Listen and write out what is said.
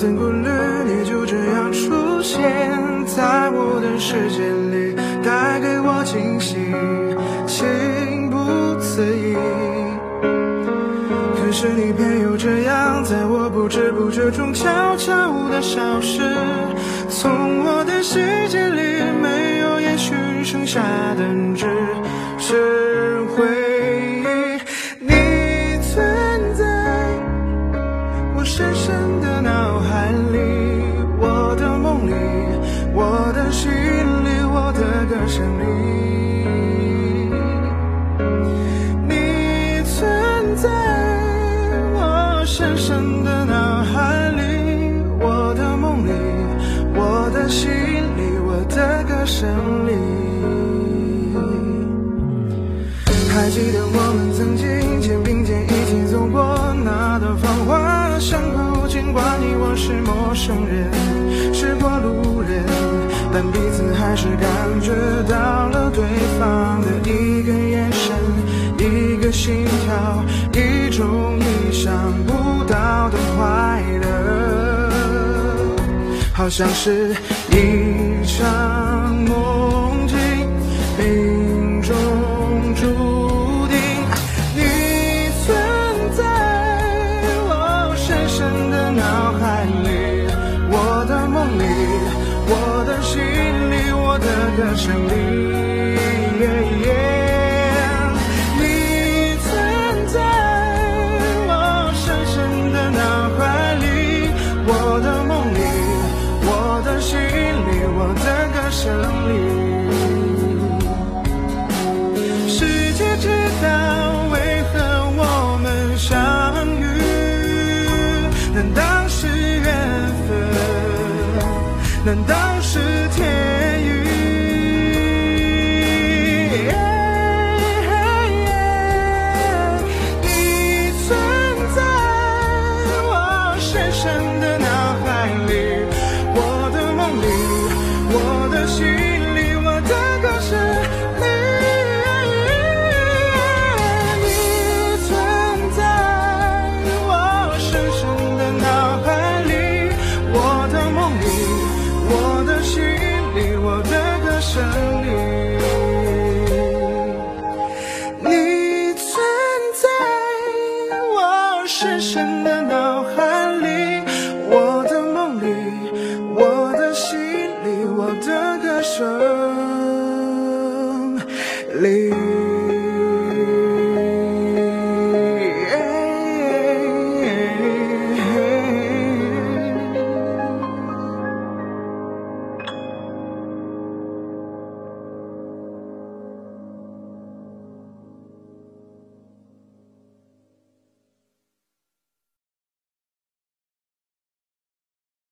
曾顾虑，你就这样出现在我的世界里，带给我惊喜，情不自已。可是你偏又这样，在我不知不觉中悄悄地消失，从我的世界里没有延续，剩下的只是回忆。你存在我深深的脑海里，我的梦里，我的心里，我的歌声里。你存在我深深的脑海里，我的梦里，我的心里，我的歌声里。还记得我们曾经肩并肩一起走过那段繁华山谷，尽管你我是陌生人，是过路人，但彼此还是感觉到了对方的一个眼神，一个心跳，一种意想不到的快乐，好像是一场梦境，命中注定。你存在我深深的脑海里，我的梦里，我的心里，我的歌声里。你存在我深深的脑海里，我的梦里，我的心里，我的歌声里。世界知道为何我们相遇，难道是缘分？难道是天意？你存在我深深的脑海里，我的梦里，我的心里，我的歌声里。你存在我深深的脑海里，我的梦里，我的心里，我的歌声里。你存在我深深的脑海里，我的梦里，我的心里，我的歌声里。